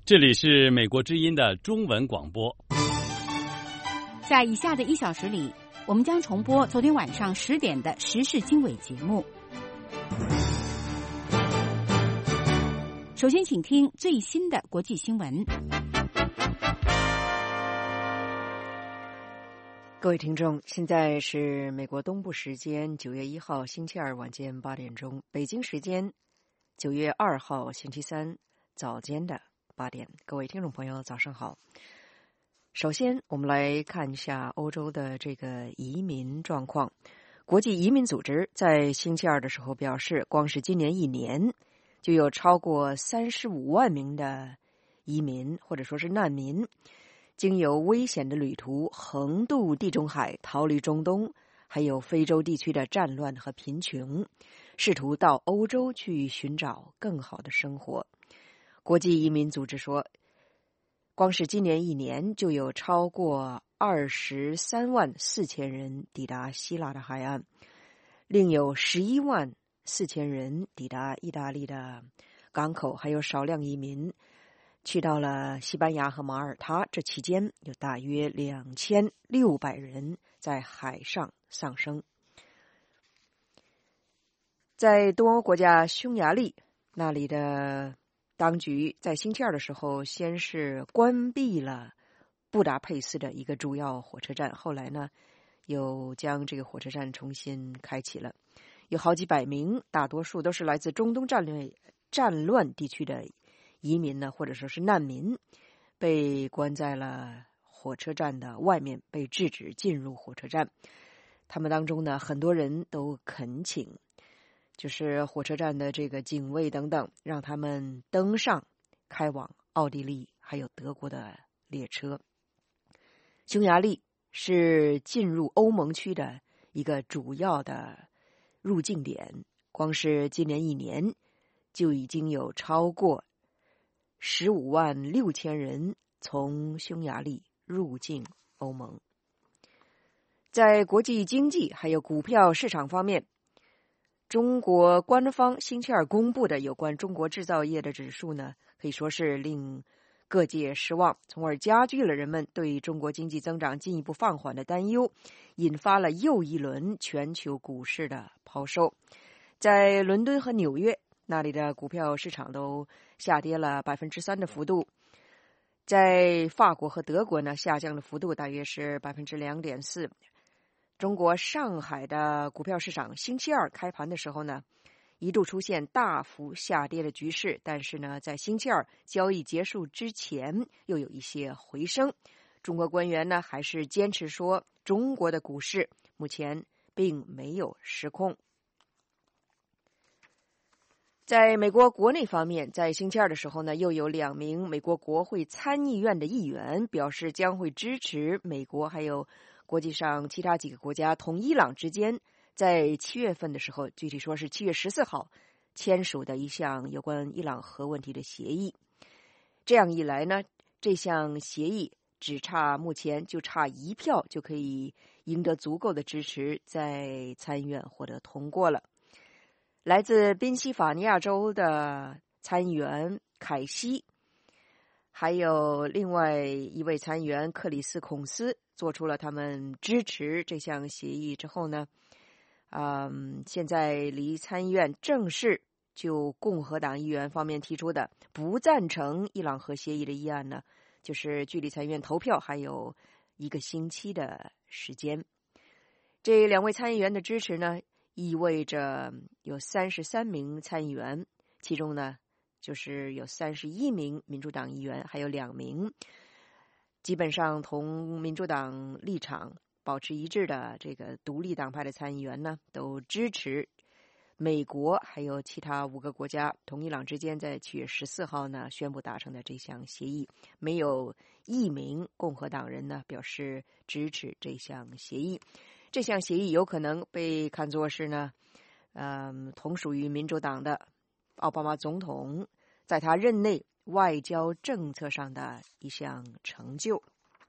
这里是美国之音的中文广播。 在以下的1小时里，我们将重播昨天晚上10点的时事经纬节目。首先，请听最新的国际新闻。 各位听众，现在是美国东部时间9月1号星期二晚间8点钟，北京时间9月2号星期三早间的8点。各位听众朋友，早上好。首先，我们来看一下欧洲的这个移民状况。国际移民组织在星期二的时候表示，光是今年1年就有超过35万名的移民或者说是难民经由危险的旅途横渡地中海，逃离中东还有非洲地区的战乱和贫穷，试图到欧洲去寻找更好的生活。国际移民组织说，光是今年1年就有超过23万4千人抵达希腊的海岸，另有11万4千人抵达意大利的港口，还有少量移民去到了西班牙和马耳他。这期间有大约2600人在海上丧生。在东欧国家匈牙利，那里的当局在星期二的时候先是关闭了布达佩斯的一个主要火车站，后来呢又将这个火车站重新开启了。有好几百名，大多数都是来自中东战乱地区的移民呢，或者说是难民，被关在了火车站的外面，被制止进入火车站。他们当中呢，很多人都恳请就是火车站的这个警卫等等，让他们登上开往奥地利还有德国的列车。匈牙利是进入欧盟区的一个主要的入境点，光是今年1年就已经有超过15万6千人从匈牙利入境欧盟。在国际经济还有股票市场方面，中国官方星期二公布的有关中国制造业的指数呢，可以说是令各界失望，从而加剧了人们对中国经济增长进一步放缓的担忧，引发了又一轮全球股市的抛售。在伦敦和纽约，那里的股票市场都下跌了 3% 的幅度。在法国和德国呢，下降的幅度大约是 2.4%。中国上海的股票市场星期二开盘的时候呢，一度出现大幅下跌的局势，但是呢，在星期二交易结束之前又有一些回升。中国官员呢，还是坚持说中国的股市目前并没有失控。在美国国内方面，在星期二的时候呢，又有2名美国国会参议院的议员表示将会支持美国还有国际上其他几个国家同伊朗之间在7月份的时候，具体说是7月14号签署的一项有关伊朗核问题的协议。这样一来呢，这项协议目前就差1票就可以赢得足够的支持，在参议院获得通过了。来自宾夕法尼亚州的参议员凯西，还有另外一位参议员克里斯孔斯做出了他们支持这项协议之后呢，现在离参议院正式就共和党议员方面提出的不赞成伊朗核协议的议案呢，就是距离参议院投票还有1个星期的时间。这2位参议员的支持呢，意味着有33名参议员，其中呢就是有31名民主党议员，还有2名基本上同民主党立场保持一致的这个独立党派的参议员呢，都支持美国还有其他5个国家同伊朗之间在7月14号呢宣布达成的这项协议。没有1名共和党人呢表示支持这项协议。这项协议有可能被看作是呢，同属于民主党的奥巴马总统在他任内外交政策上的一项成就。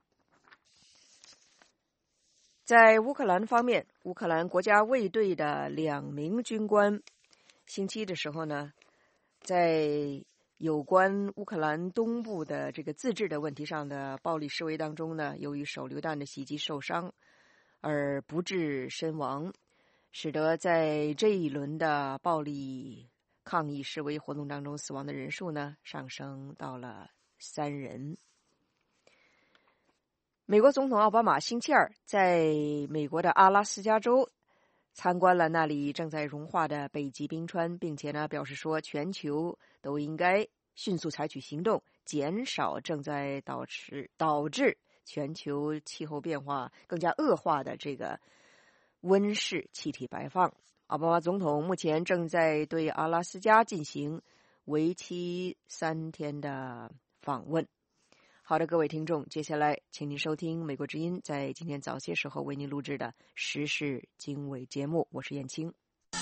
在乌克兰方面，乌克兰国家卫队的2名军官星期的时候呢，在有关乌克兰东部的这个自治的问题上的暴力示威当中呢，由于手榴弹的袭击受伤而不治身亡，使得在这一轮的暴力抗议示威活动当中死亡的人数呢上升到了3人。美国总统奥巴马星期二在美国的阿拉斯加州参观了那里正在融化的北极冰川，并且呢表示说，全球都应该迅速采取行动，减少正在导致全球气候变化更加恶化的这个温室气体排放。奥巴马总统目前正在对阿拉斯加进行为期3天的访问。好的，各位听众，接下来请您收听美国之音在今天早些时候为您录制的时事经纬节目，我是燕青。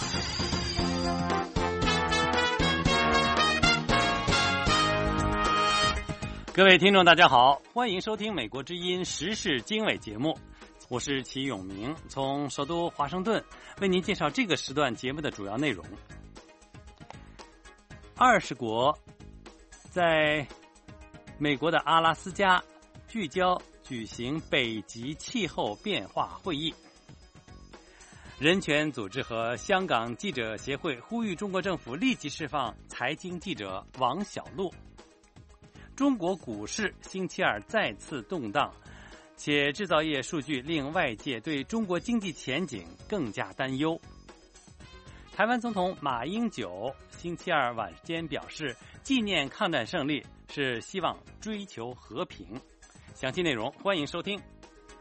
各位听众大家好，欢迎收听美国之音时事经纬节目，我是齐永明，从首都华盛顿为您介绍这个时段节目的主要内容。20国在美国的阿拉斯加聚焦举行北极气候变化会议。人权组织和香港记者协会呼吁中国政府立即释放财经记者王小璐。中国股市星期二再次动荡，且制造业数据令外界对中国经济前景更加担忧。台湾总统马英九星期二晚间表示，纪念抗战胜利是希望追求和平。详细内容欢迎收听。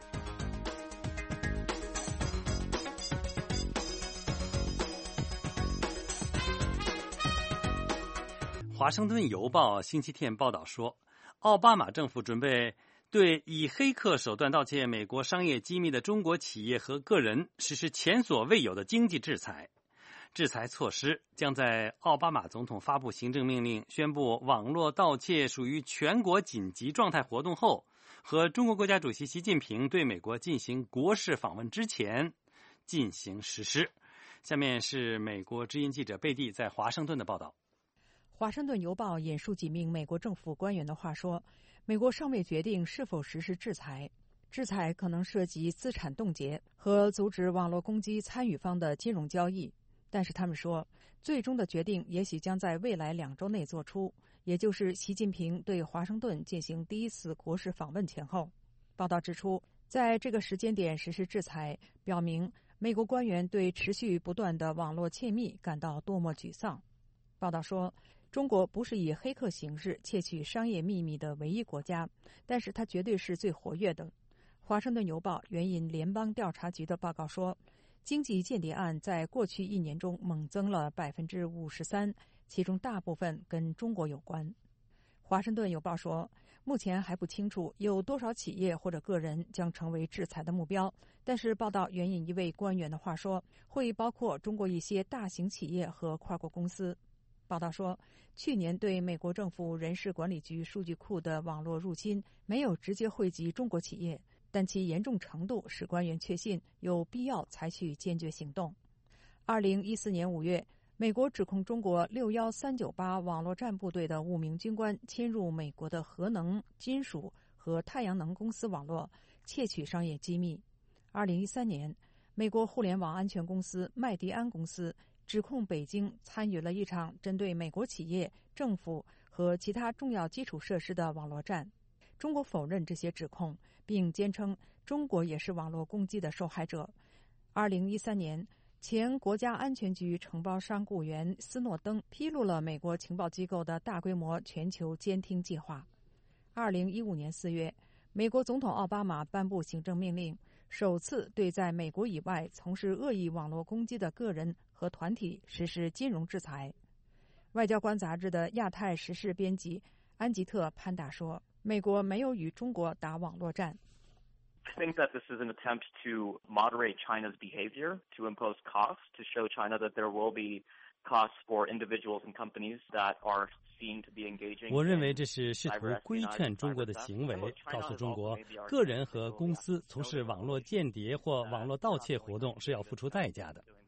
华盛顿邮报星期天报道说，奥巴马政府准备对以黑客手段盗窃美国商业机密的中国企业和个人实施前所未有的经济制裁。制裁措施将在奥巴马总统发布行政命令宣布网络盗窃属于全国紧急状态活动后，和中国国家主席习近平对美国进行国事访问之前进行实施。下面是美国之音记者贝蒂在华盛顿的报道。 华盛顿邮报引述几名美国政府官员的话说，美国尚未决定是否实施制裁，制裁可能涉及资产冻结和阻止网络攻击参与方的金融交易。但是他们说，最终的决定也许将在未来2周内做出，也就是习近平对华盛顿进行第一次国事访问前后。报道指出，在这个时间点实施制裁，表明美国官员对持续不断的网络窃密感到多么沮丧。报道说，中国不是以黑客形式窃取商业秘密的唯一国家，但是它绝对是最活跃的。华盛顿邮报援引联邦调查局的报告说，经济间谍案在过去1年中猛增了53%，其中大部分跟中国有关。华盛顿邮报说，目前还不清楚有多少企业或者个人将成为制裁的目标，但是报道援引一位官员的话说，会包括中国一些大型企业和跨国公司。报道说，去年对美国政府人事管理局数据库的网络入侵没有直接惠及中国企业，但其严重程度使官员确信有必要采取坚决行动。2014年5月，美国指控中国61398网络战部队的5名军官侵入美国的核能、金属和太阳能公司网络，窃取商业机密。2013年，美国互联网安全公司麦迪安公司指控北京参与了一场针对美国企业、政府和其他重要基础设施的网络战。中国否认这些指控，并坚称中国也是网络攻击的受害者。2013年，前国家安全局承包商雇员斯诺登披露了美国情报机构的大规模全球监听计划。2015年4月，美国总统奥巴马颁布行政命令，首次对在美国以外从事恶意网络攻击的个人和团体实施金融制裁。外交官杂志的亚太时事编辑安吉特·潘达说，美国没有与中国打网络战。 I think that this is an attempt to moderate China's behavior, to impose costs, to show China that there will be costs for individuals and companies that are seen to be engaging. 我认为这是试图规劝中国的行为，告诉中国个人和公司从事网络间谍或网络盗窃活动是要付出代价的。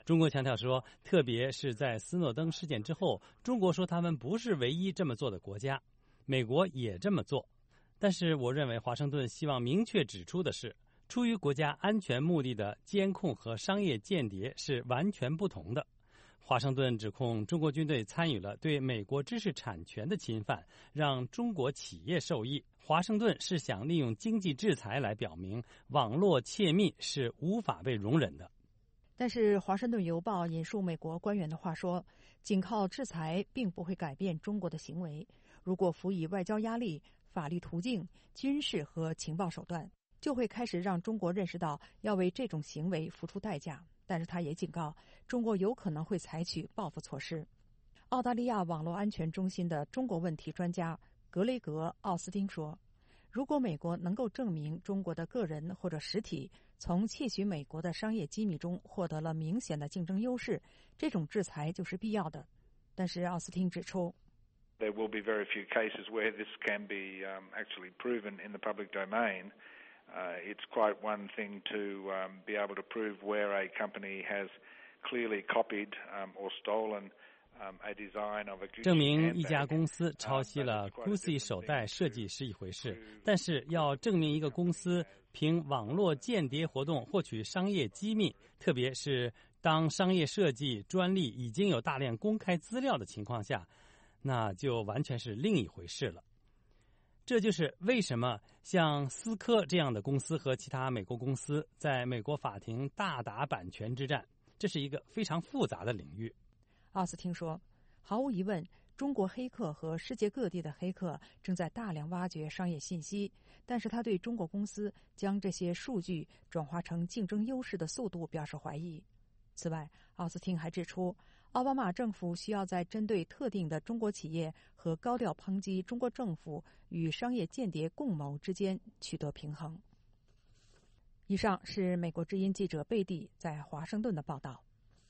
中国强调说，特别是在斯诺登事件之后，中国说他们不是唯一这么做的国家，美国也这么做。但是我认为华盛顿希望明确指出的是，出于国家安全目的的监控和商业间谍是完全不同的。华盛顿指控中国军队参与了对美国知识产权的侵犯，让中国企业受益。华盛顿是想利用经济制裁来表明网络窃密是无法被容忍的。 但是《华盛顿邮报》引述美国官员的话说，仅靠制裁并不会改变中国的行为，如果辅以外交压力、法律途径、军事和情报手段，就会开始让中国认识到要为这种行为付出代价。但是他也警告，中国有可能会采取报复措施。澳大利亚网络安全中心的中国问题专家格雷格·奥斯汀说，如果美国能够证明中国的个人或者实体从窃取美国的商业机密中获得了明显的竞争优势，这种制裁就是必要的。但是奥斯汀指出， There will be very few cases where this can be actually proven in the public domain. It's quite one thing to be able to prove where a company has clearly copied or stolen a design of a Gucci handbag. 证明一家公司抄袭了 Gucci 手袋设计是一回事，但是要证明一个公司凭网络间谍活动获取商业机密，特别是当商业设计专利已经有大量公开资料的情况下，那就完全是另一回事了。这就是为什么像思科这样的公司和其他美国公司在美国法庭大打版权之战，这是一个非常复杂的领域。 奥斯汀说，毫无疑问，中国黑客和世界各地的黑客正在大量挖掘商业信息，但是他对中国公司将这些数据转化成竞争优势的速度表示怀疑。此外，奥斯汀还指出，奥巴马政府需要在针对特定的中国企业和高调抨击中国政府与商业间谍共谋之间取得平衡。以上是美国之音记者贝蒂在华盛顿的报道。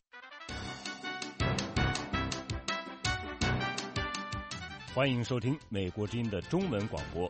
欢迎收听美国之音的中文广播。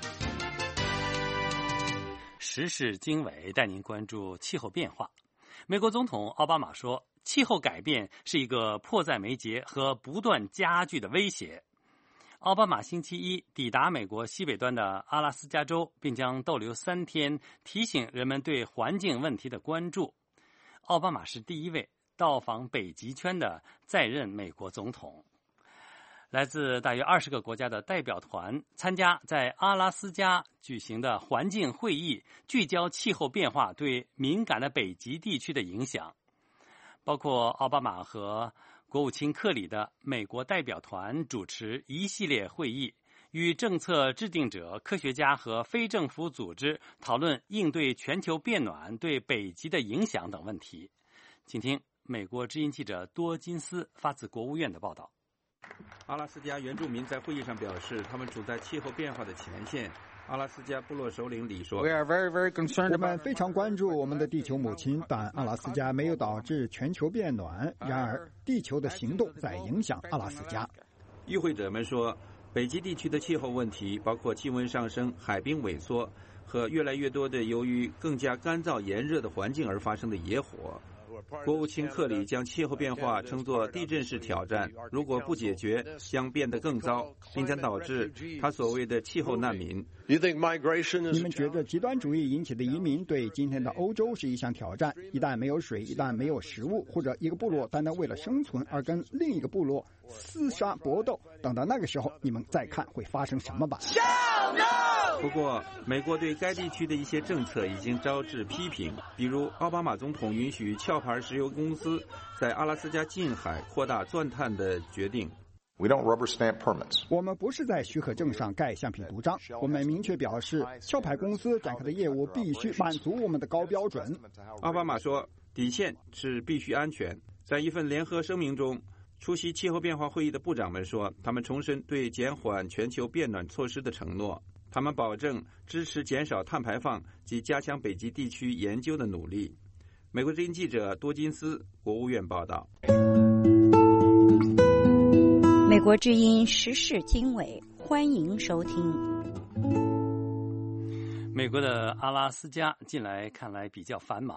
时事经纬带您关注气候变化。美国总统奥巴马说，气候改变是一个迫在眉睫和不断加剧的威胁。奥巴马星期一抵达美国西北端的阿拉斯加州，并将逗留3天，提醒人们对环境问题的关注。奥巴马是第一位到访北极圈的在任美国总统。来自大约20个国家的代表团参加在阿拉斯加举行的环境会议，聚焦气候变化对敏感的北极地区的影响。包括奥巴马和国务卿克里的美国代表团主持一系列会议，与政策制定者、科学家和非政府组织讨论应对全球变暖对北极的影响等问题。请听美国之音记者多金斯发自国务院的报道。 阿拉斯加原住民在会议上表示，他们处在气候变化的前线。阿拉斯加部落首领李说， 我们非常关注我们的地球母亲，但阿拉斯加没有导致全球变暖，然而地球的行动在影响阿拉斯加。 与会者们说，北极地区的气候问题包括气温上升、海冰萎缩和越来越多的由于更加干燥炎热的环境而发生的野火。国务卿克里将气候变化称作地震式挑战，如果不解决，将变得更糟，并将导致他所谓的气候难民。 你们觉得极端主义引起的移民对今天的欧洲是一项挑战？一旦没有水，一旦没有食物，或者一个部落单单为了生存而跟另一个部落厮杀搏斗，等到那个时候，你们再看会发生什么吧。 不过，美国对该地区的一些政策已经招致批评，比如奥巴马总统允许壳牌石油公司在阿拉斯加近海扩大钻探的决定。 我们不是在许可证上盖橡皮图章，我们明确表示，壳牌公司展开的业务必须满足我们的高标准。 奥巴马说，底线是必须安全。在一份联合声明中，出席气候变化会议的部长们说，他们重申对减缓全球变暖措施的承诺。他们保证支持减少碳排放及加强北极地区研究的努力。美国之音记者多金斯，国务院报道。 美国之音时事经纬，欢迎收听。 美国的阿拉斯加近来看来比较繁忙，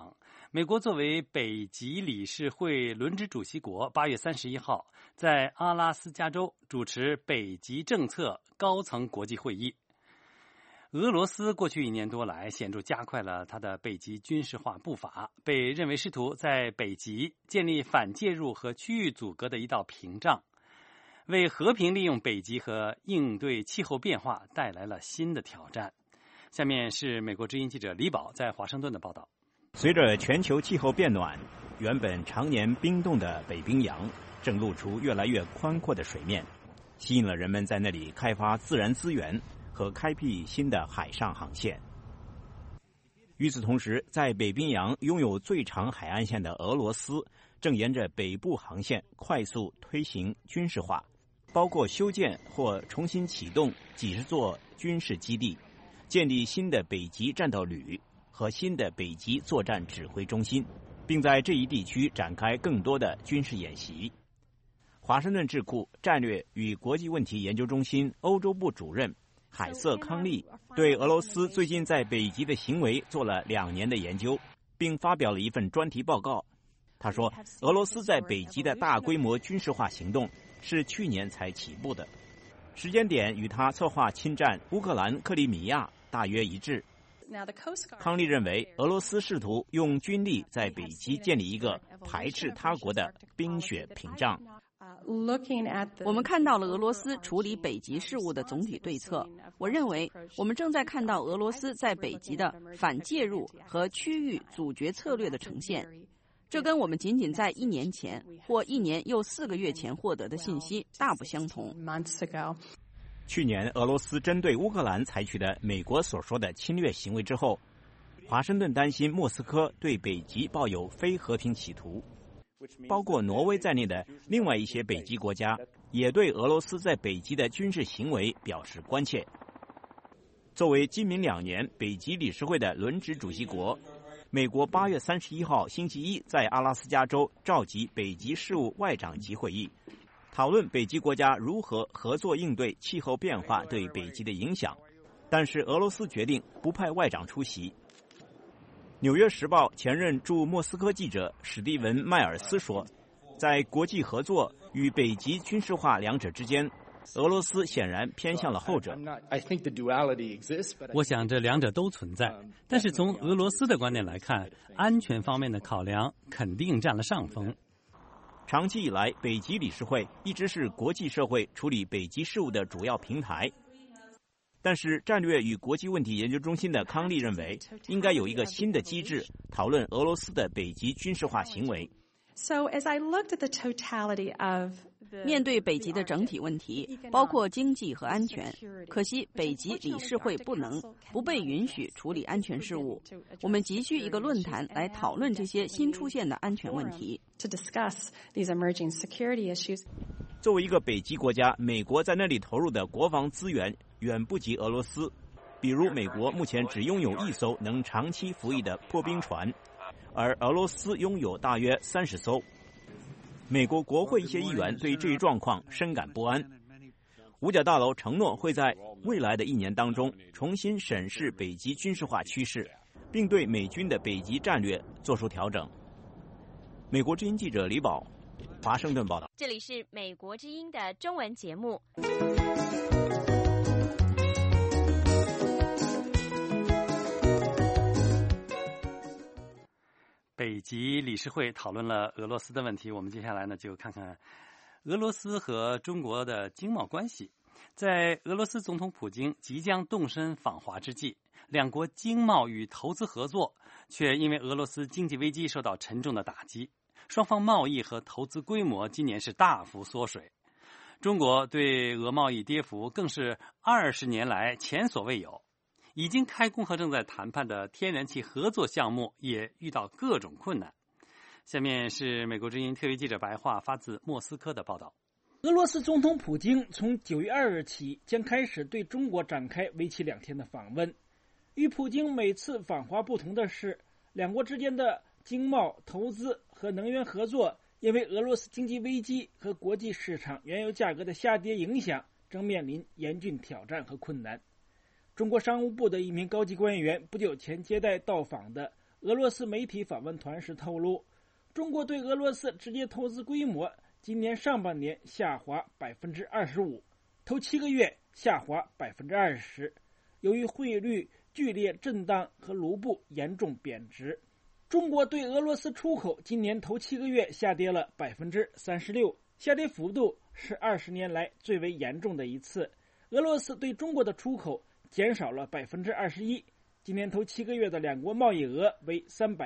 美国作为北极理事会轮值主席国，8月31号在阿拉斯加州主持北极政策高层国际会议。俄罗斯过去1年多来显著加快了它的北极军事化步伐，被认为试图在北极建立反介入和区域阻隔的一道屏障，为和平利用北极和应对气候变化带来了新的挑战。下面是美国之音记者李宝在华盛顿的报道。 随着全球气候变暖，原本常年冰冻的北冰洋正露出越来越宽阔的水面，吸引了人们在那里开发自然资源和开辟新的海上航线。与此同时，在北冰洋拥有最长海岸线的俄罗斯正沿着北部航线快速推行军事化，包括修建或重新启动几十座军事基地，建立新的北极战斗旅和新的北极作战指挥中心，并在这一地区展开更多的军事演习。华盛顿智库战略与国际问题研究中心欧洲部主任海瑟康利对俄罗斯最近在北极的行为做了2年的研究，并发表了一份专题报告。他说，俄罗斯在北极的大规模军事化行动是去年才起步的，时间点与他策划侵占乌克兰克里米亚大约一致。康利认为，俄罗斯试图用军力在北极建立一个排斥他国的冰雪屏障。 我们看到了俄罗斯处理北极事务的总体对策。我认为，我们正在看到俄罗斯在北极的反介入和区域阻绝策略的呈现。这跟我们仅仅在1年前或1年又4个月前获得的信息大不相同。 去年俄罗斯针对乌克兰采取的美国所说的侵略行为之后，华盛顿担心莫斯科对北极抱有非和平企图。包括挪威在内的另外一些北极国家也对俄罗斯在北极的军事行为表示关切。作为今明2年北极理事会的轮值主席国，美国8月31号星期一在阿拉斯加州召集北极事务外长级会议，讨论北极国家如何合作应对气候变化对北极的影响，但是俄罗斯决定不派外长出席。纽约时报前任驻莫斯科记者史蒂文·迈尔斯说，在国际合作与北极军事化两者之间，俄罗斯显然偏向了后者。 我想这两者都存在，但是从俄罗斯的观点来看，安全方面的考量肯定占了上风。 长期以来，北极理事会一直是国际社会处理北极事务的主要平台。但是战略与国际问题研究中心的康利认为，应该有一个新的机制讨论俄罗斯的北极军事化行为。 面对北极的整体问题，包括经济和安全，可惜北极理事会不被允许处理安全事务。我们急需一个论坛来讨论这些新出现的安全问题。 作为一个北极国家，美国在那里投入的国防资源远不及俄罗斯。比如，美国目前只拥有1艘能长期服役的破冰船，而俄罗斯拥有大约30艘。美国国会一些议员对这一状况深感不安。五角大楼承诺会在未来的1年当中重新审视北极军事化趋势，并对美军的北极战略做出调整。美国之音记者李宝，华盛顿报道。 这里是美国之音的中文节目。 北极理事会讨论了俄罗斯的问题，我们接下来呢就看看俄罗斯和中国的经贸关系。在俄罗斯总统普京即将动身访华之际，两国经贸与投资合作却因为俄罗斯经济危机受到沉重的打击，双方贸易和投资规模今年是大幅缩水。中国对俄贸易跌幅更是20年来前所未有。已经开工和正在谈判的天然气合作项目也遇到各种困难。下面是美国之音特约记者白桦发自莫斯科的报道。 俄罗斯总统普京从9月2日起将开始对中国展开为期2天的访问。与普京每次访华不同的是，两国之间的经贸、投资和能源合作因为俄罗斯经济危机和国际市场原油价格的下跌影响，正面临严峻挑战和困难。中国商务部的一名高级官员不久前接待到访的俄罗斯媒体访问团时透露，中国对俄罗斯直接投资规模今年上半年下滑 25%， 头7个月下滑 20%， 由于汇率剧烈震荡和卢布严重贬值。中国对俄罗斯出口今年头7个月下跌了 36%， 下跌幅度是20年来最为严重的一次。俄罗斯对中国的出口减少了 21%， 今年头7个月的两国贸易额为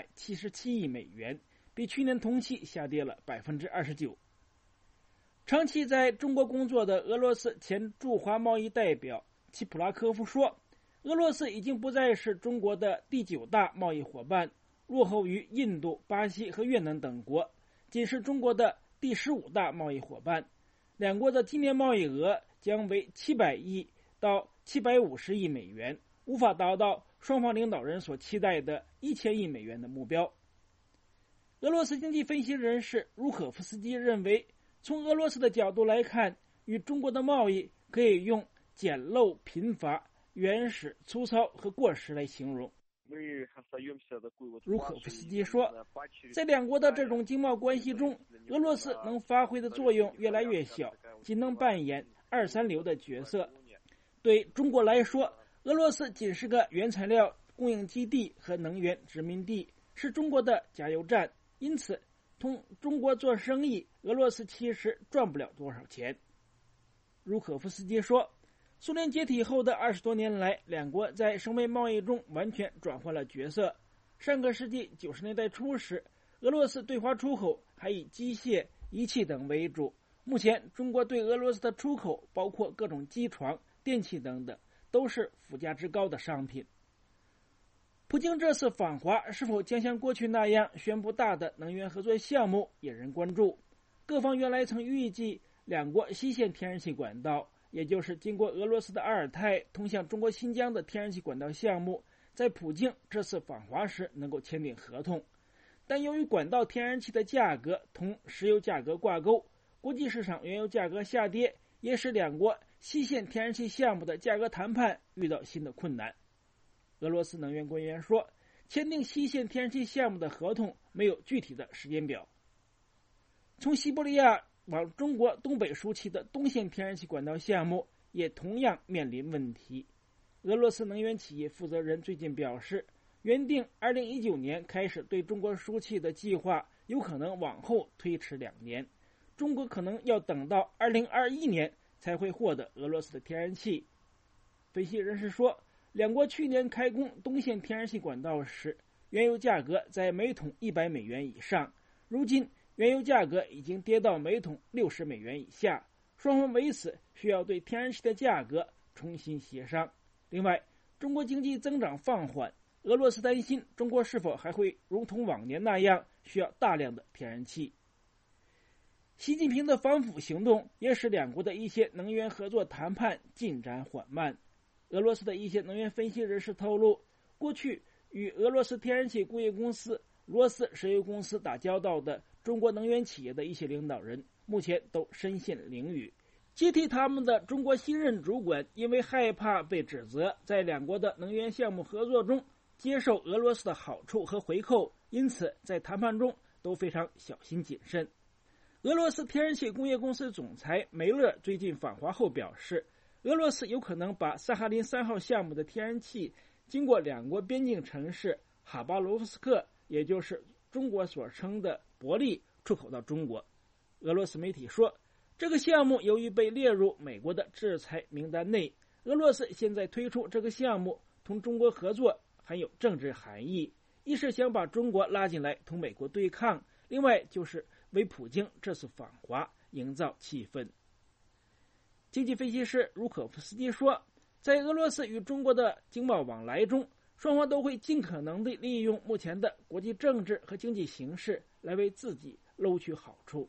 377亿美元，比去年同期下跌了 29%。 长期在中国工作的俄罗斯前驻华贸易代表齐普拉科夫说，俄罗斯已经不再是中国的第9大贸易伙伴，落后于印度、巴西和越南等国，仅是中国的第15大贸易伙伴。两国的今年贸易额将为700亿到750亿美元，无法达到双方领导人所期待的1000亿美元的目标。俄罗斯经济分析人士茹可夫斯基认为，从俄罗斯的角度来看，与中国的贸易可以用简陋、贫乏、原始、粗糙和过时来形容。茹可夫斯基说，在两国的这种经贸关系中，俄罗斯能发挥的作用越来越小，仅能扮演2、3流的角色。对中国来说，俄罗斯仅是个原材料供应基地和能源殖民地，是中国的加油站，因此同中国做生意，俄罗斯其实赚不了多少钱。茹可夫斯基说，苏联解体后的20多年来，两国在升美贸易中完全转换了角色。上个世纪90年代初时，俄罗斯对华出口还以机械、仪器等为主。目前，中国对俄罗斯的出口包括各种机床、电器等等，都是附加值高的商品。普京这次访华是否将像过去那样宣布大的能源合作项目，引人关注。各方原来曾预计两国西线天然气管道，也就是经过俄罗斯的阿尔泰通向中国新疆的天然气管道项目，在普京这次访华时能够签订合同。但由于管道天然气的价格同石油价格挂钩，国际市场原油价格下跌，也使两国西线天然气项目的价格谈判遇到新的困难。俄罗斯能源官员说，签订西线天然气项目的合同没有具体的时间表。从西伯利亚往中国东北输气的东线天然气管道项目也同样面临问题。俄罗斯能源企业负责人最近表示，原定2019年开始对中国输气的计划有可能往后推迟2年，中国可能要等到2021年才会获得俄罗斯的天然气。分析人士说，两国去年开工东线天然气管道时，原油价格在每桶100美元以上，如今原油价格已经跌到每桶60美元以下，双方为此需要对天然气的价格重新协商。另外，中国经济增长放缓，俄罗斯担心中国是否还会如同往年那样需要大量的天然气。习近平的反腐行动也使两国的一些能源合作谈判进展缓慢。俄罗斯的一些能源分析人士透露，过去与俄罗斯天然气工业公司、罗斯石油公司打交道的中国能源企业的一些领导人，目前都身陷囹圄。接替他们的中国新任主管因为害怕被指责在两国的能源项目合作中接受俄罗斯的好处和回扣，因此在谈判中都非常小心谨慎。俄罗斯天然气工业公司总裁梅勒最近访华后表示，俄罗斯有可能把萨哈林3号项目的天然气经过两国边境城市哈巴罗夫斯克，也就是中国所称的伯利，出口到中国。俄罗斯媒体说，这个项目由于被列入美国的制裁名单内，俄罗斯现在推出这个项目同中国合作含有政治含义，一是想把中国拉进来同美国对抗，另外就是为普京这次访华营造气氛。经济分析师茹可夫斯基说，在俄罗斯与中国的经贸往来中，双方都会尽可能地利用目前的国际政治和经济形势来为自己捞取好处。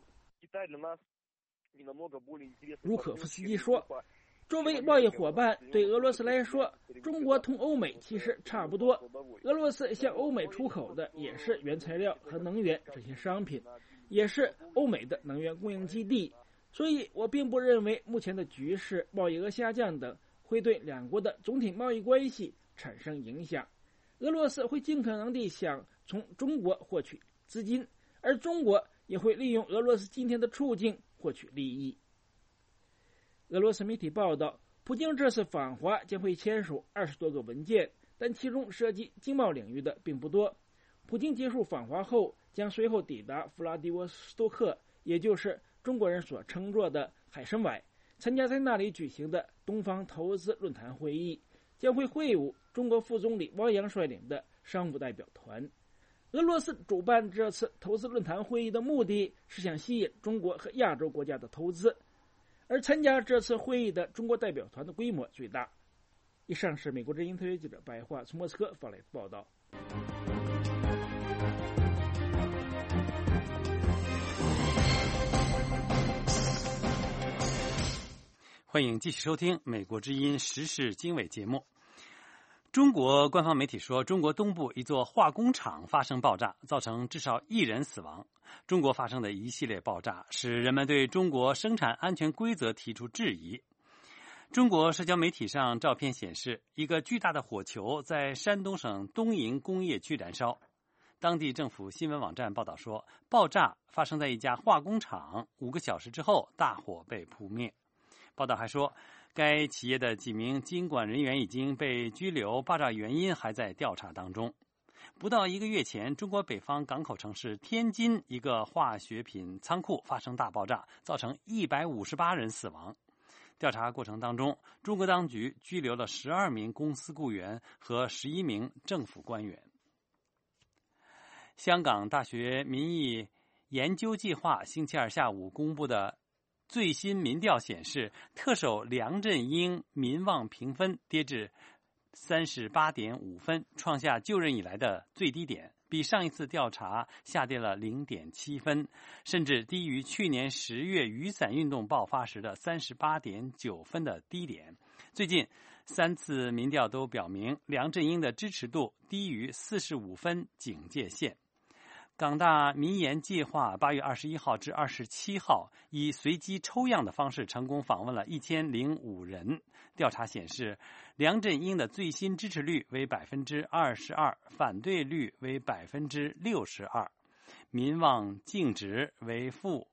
茹可夫斯基说，作为贸易伙伴，对俄罗斯来说，中国同欧美其实差不多。俄罗斯向欧美出口的也是原材料和能源这些商品，也是欧美的能源供应基地。所以我并不认为目前的局势、贸易额下降等会对两国的总体贸易关系产生影响。 俄罗斯会尽可能地想从中国获取资金，而中国也会利用俄罗斯今天的处境获取利益。俄罗斯媒体报道，普京这次访华将会签署20多个文件，但其中涉及经贸领域的并不多。普京结束访华后，将随后抵达弗拉迪沃斯托克，也就是中国人所称作的海参崴，参加在那里举行的东方投资论坛会议，将会会晤中国副总理汪洋率领的商务代表团。俄罗斯主办这次投资论坛会议的目的是想吸引中国和亚洲国家的投资，而参加这次会议的中国代表团的规模最大。以上是美国之音特约记者白桦从莫斯科发来的报道。 欢迎继续收听美国之音时事经纬节目。中国官方媒体说，中国东部一座化工厂发生爆炸，造成至少1人死亡。中国发生的一系列爆炸使人们对中国生产安全规则提出质疑。中国社交媒体上照片显示，一个巨大的火球在山东省东营工业区燃烧。当地政府新闻网站报道说，爆炸发生在一家化工厂，5个小时之后大火被扑灭。报道还说，该企业的几名经管人员已经被拘留，爆炸原因还在调查当中。不到1个月前，中国北方港口城市天津一个化学品仓库发生大爆炸，造成158人死亡。调查过程当中，中国当局拘留了12名公司雇员和11名政府官员。香港大学民意研究计划星期二下午公布的最新民调显示，特首梁振英民望评分跌至38.5分，创下就任以来的最低点，比上一次调查下跌了0.7分，甚至低于去年10月雨伞运动爆发时的38.9分的低点。最近3次民调都表明，梁振英的支持度低于45分警戒线。港大民研计划8月21号至27号以随机抽样的方式成功访问了1005人。调查显示，梁振英的最新支持率为22%，反对率为62%，民望净值为负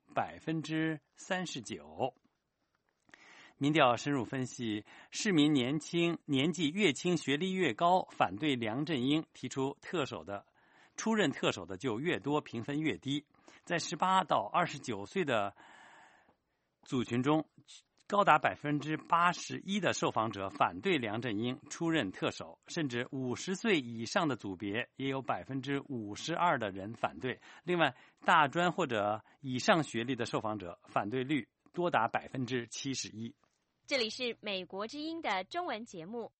39%。民调深入分析，市民年纪越轻、学历越高，反对梁振英提出出任特首的就越多，评分越低。在18到29岁的组群中，高达81%的受访者反对梁振英出任特首，甚至50岁以上的组别也有52%的人反对。另外，大专或者以上学历的受访者反对率多达71%。 这里是美国之音的中文节目。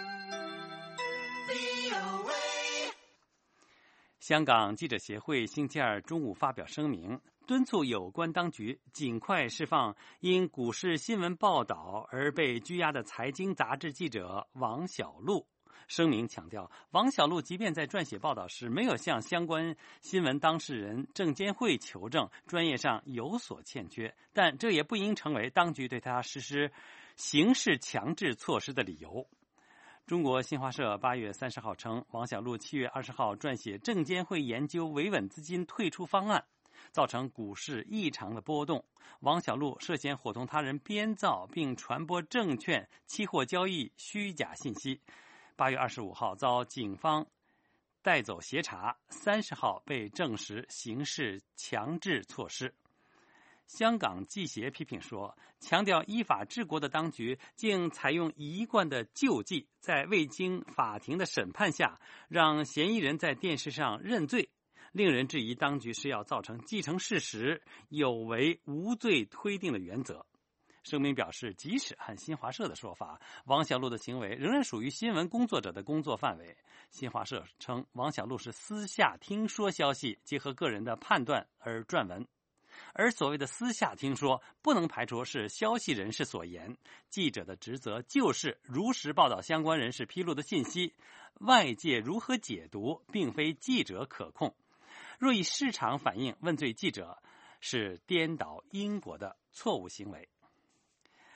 香港记者协会星期二中午发表声明，敦促有关当局尽快释放因股市新闻报道而被拘押的财经杂志记者王小璐。声明强调，王小璐即便在撰写报道时没有向相关新闻当事人证监会求证，专业上有所欠缺，但这也不应成为当局对他实施刑事强制措施的理由。中国新华社8月30号称，王小璐7月20号撰写证监会研究维稳资金退出方案，造成股市异常的波动。王小璐涉嫌伙同他人编造并传播证券期货交易虚假信息，8月25号遭警方带走协查，30号被证实刑事强制措施。香港记协批评说，强调依法治国的当局竟采用一贯的救济，在未经法庭的审判下让嫌疑人在电视上认罪，令人质疑当局是要造成既成事实有违无罪推定的原则。声明表示，即使按新华社的说法，王小璐的行为仍然属于新闻工作者的工作范围。新华社称，王小璐是私下听说消息，结合个人的判断而撰文。而所谓的私下听说，不能排除是消息人士所言，记者的职责就是如实报道相关人士披露的信息，外界如何解读并非记者可控。若以市场反应问罪记者，是颠倒因果的错误行为。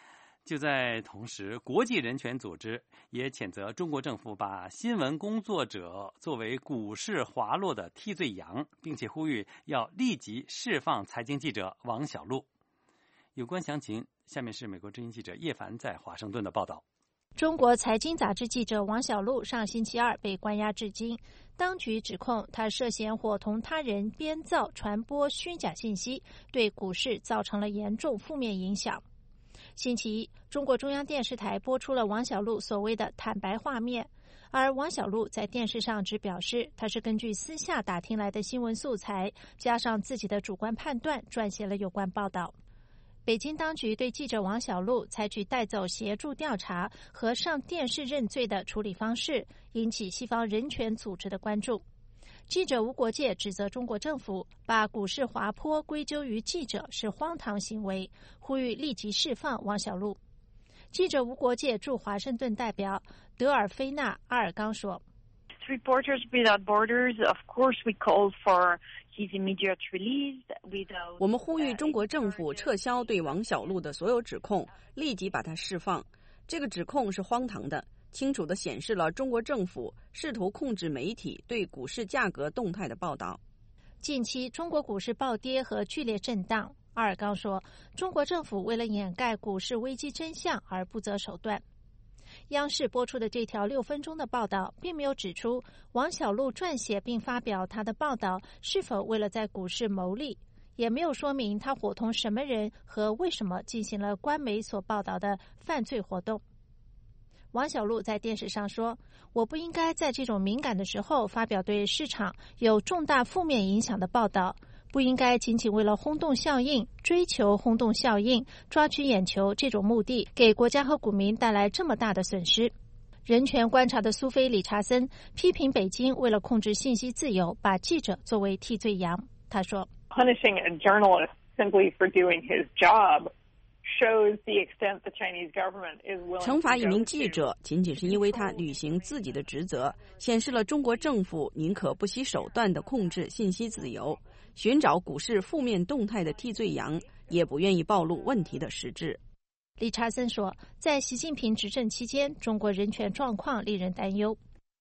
就在同时，国际人权组织也谴责中国政府把新闻工作者作为股市滑落的替罪羊，并且呼吁要立即释放财经记者王小璐。有关详情，下面是美国之音记者叶凡在华盛顿的报道。 中国财经杂志记者王小璐上星期二被关押至今，当局指控他涉嫌伙同他人编造、传播虚假信息，对股市造成了严重负面影响。星期一，中国中央电视台播出了王小璐所谓的坦白画面，而王小璐在电视上只表示他是根据私下打听来的新闻素材，加上自己的主观判断撰写了有关报道。北京当局对记者王小璐采取带走协助调查和上电视认罪的处理方式，引起西方人权组织的关注。记者吴国界指责中国政府把股市滑坡归咎于记者是荒唐行为，呼吁立即释放王小璐。记者吴国界驻华盛顿代表德尔菲纳·阿尔刚说 Reporters Without Borders, of course we called for his immediate release. 我们呼吁中国政府撤销对王小璐的所有指控，立即把他释放。这个指控是荒唐的，清楚地显示了中国政府试图控制媒体对股市价格动态的报道。 近期中国股市暴跌和剧烈震荡，阿尔刚说，中国政府为了掩盖股市危机真相而不择手段。央视播出的这条6分钟的报道并没有指出王小璐撰写并发表他的报道是否为了在股市牟利，也没有说明他伙同什么人和为什么进行了官媒所报道的犯罪活动。王小璐在电视上说，我不应该在这种敏感的时候发表对市场有重大负面影响的报道，不应该仅仅为了轰动效应、追求轰动效应、抓取眼球这种目的，给国家和股民带来这么大的损失。人权观察的苏菲·理查森批评北京为了控制信息自由，把记者作为替罪羊。他说 Punishing a journalist simply for doing his job shows the extent the Chinese government is willing to 惩罚一名记者仅仅是因为他履行自己的职责，显示了中国政府宁可不惜手段地控制信息自由，寻找股市负面动态的替罪羊，也不愿意暴露问题的实质。 理查森说，在习近平执政期间，中国人权状况令人担忧。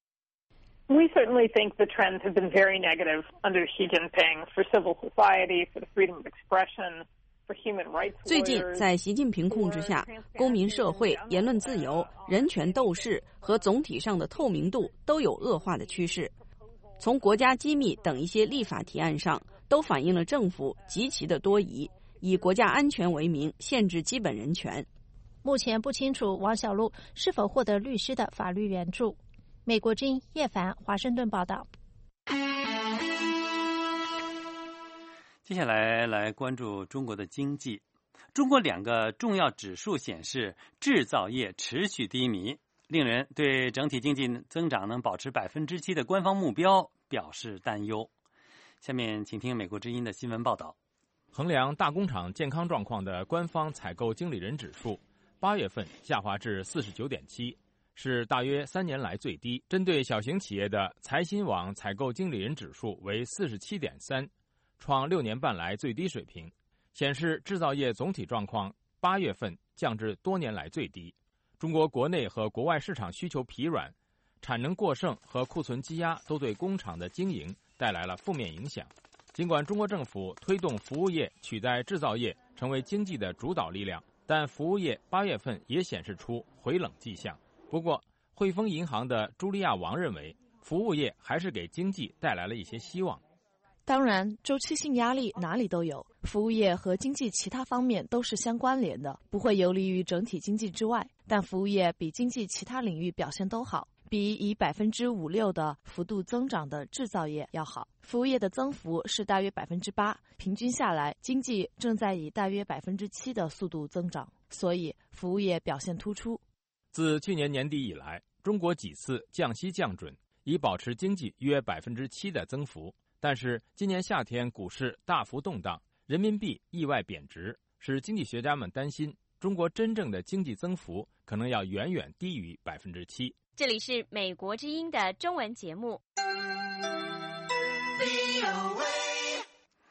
We certainly think the trends have been very negative under Xi Jinping for civil society, for the freedom of expression, for human rights. 最近，在习近平控制下，公民社会、言论自由、人权斗士和总体上的透明度都有恶化的趋势。从国家机密等一些立法提案上，都反映了政府极其的多疑，以国家安全为名限制基本人权。 目前不清楚王小璐是否获得律师的法律援助。美国之音叶凡华盛顿报道。 接下来关注中国的经济。中国2个重要指数显示制造业持续低迷，令人对整体经济增长能保持7%的官方目标表示担忧。下面请听美国之音的新闻报道。 衡量大工厂健康状况的官方采购经理人指数8月份下滑至 49.7， 是大约3年来最低。针对小型企业的财新网采购经理人指数为 47.3， 创6年半来最低水平，显示制造业总体状况8月份降至多年来最低。中国国内和国外市场需求疲软，产能过剩和库存积压都对工厂的经营带来了负面影响。尽管中国政府推动服务业取代制造业成为经济的主导力量，但服务业8月份也显示出回冷迹象。不过，汇丰银行的朱莉亚·王认为，服务业还是给经济带来了一些希望。 当然，周期性压力哪里都有，服务业和经济其他方面都是相关联的，不会游离于整体经济之外。但服务业比经济其他领域表现都好，比以5%-6%的幅度增长的制造业要好。服务业的增幅是大约8%，平均下来，经济正在以大约7%的速度增长，所以服务业表现突出。 自去年年底以来，中国几次降息降准，以保持经济约7%的增幅。但是今年夏天股市大幅动荡，人民币意外贬值，使经济学家们担心中国真正的经济增幅可能要远远低于7%。 这里是美国之音的中文节目。